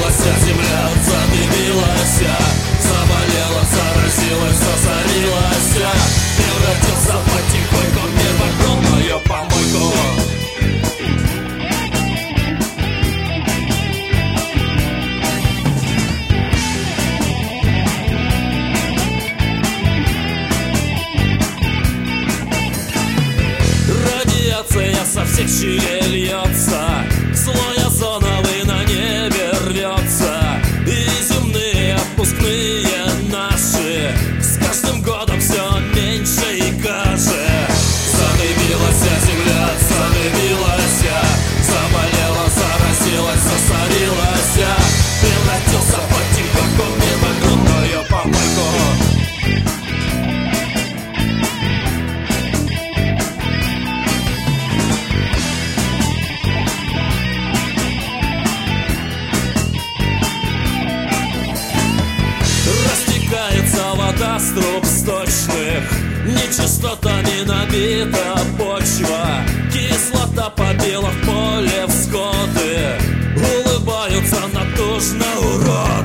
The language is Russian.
Задымилась земля, задымилась, заболела, заразилась, засорилась, превратился потихоньку мир в огромную помойку. Радиация со всех щелей льется, слой озоновый на небе рвется, и земные отпускные наши с каждым годом все меньше и гаже. Задымилась земля, задымилась, заболела, заразилась, засорилась, превратился потихоньку мир в огромную помойку. Вода с труб сточных, нечистотами набита почва, кислота побила в поле всходы, улыбаются натужно урод.